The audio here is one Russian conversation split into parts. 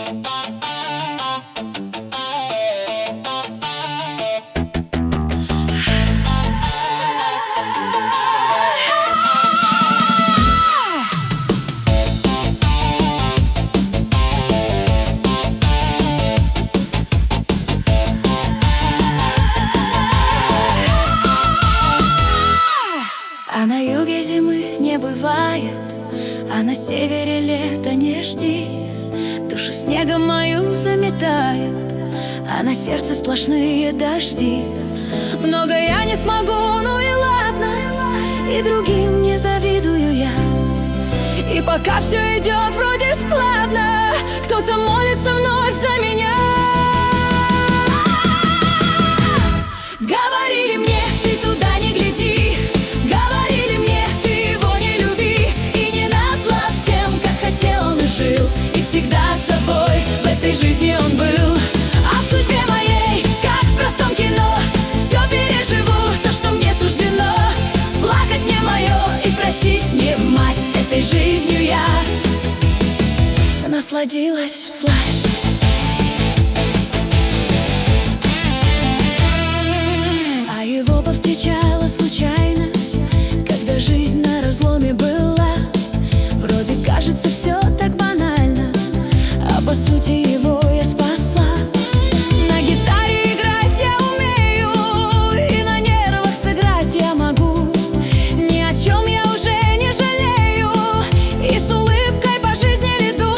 А на юге зимы не бывает, а на севере лета не жди. Душу снегом мою заметают, а на сердце сплошные дожди. Много я не смогу, ну и ладно, и другим не завидую я. И пока все идет вроде складно, кто-то молится вновь за меня. Говорили мне, ты туда не гляди, говорили мне, ты его не люби. И не назло всем, как хотел он и жил, и всегда с собой в этой жизни он был. А в судьбе моей, как в простом кино, все переживу, то, что мне суждено. Плакать не мое и просить не в масть, этой жизнью я насладилась всласть. А его повстречала случайно, когда жизнь на разломе была. Вроде кажется все так банально, а по сути его я спасла. На гитаре играть я умею, и на нервах сыграть я могу. Ни о чем я уже не жалею, и с улыбкой по жизни иду.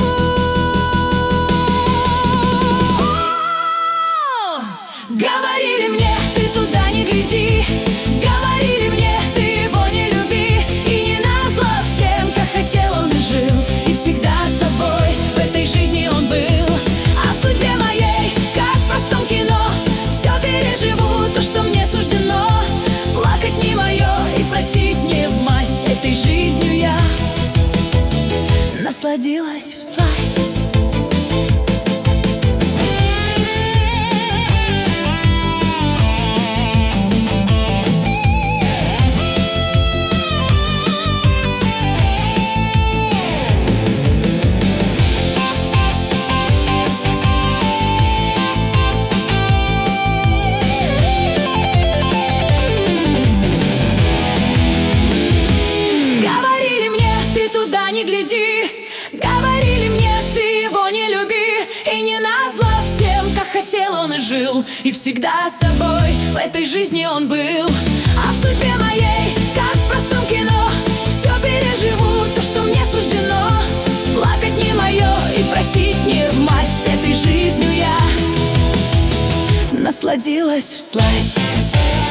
Говорили мне, ты туда не гляди, говорили мне, ты его не люби. И не назло всем, как хотел он и жил, и всегда с собой в этой жизни он был. А в судьбе моей, как в простом кино, все переживу, то, что мне суждено. Плакать не мое и просить не в масть, этой жизнью я насладилась всласть. Не гляди, говорили мне, ты его не люби. И не назло всем, как хотел он и жил, и всегда с собой в этой жизни он был. А в судьбе моей, как в простом кино, все переживу, то, что мне суждено. Плакать не мое и просить не в масть, этой жизнью я насладилась всласть.